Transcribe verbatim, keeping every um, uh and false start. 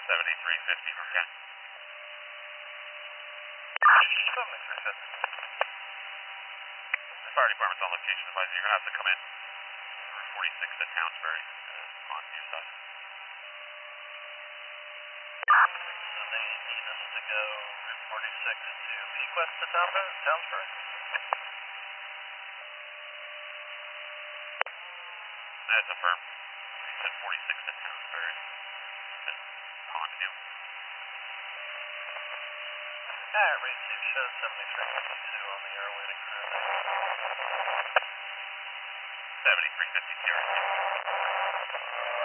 seventy-three fifty from Ken. seventy-three fifty. The fire department's on location advising you're going to have to come in. Route forty-six to Townsbury, uh, on your side. So they need us to go Route forty-six to Peak West to Townsbury? Townsbury? That's affirmed. You said forty-six to Townsbury. And Pond Hill. Alright, receive show seventy-three fifty-two on the Arlington crew. seventy-three fifty-two.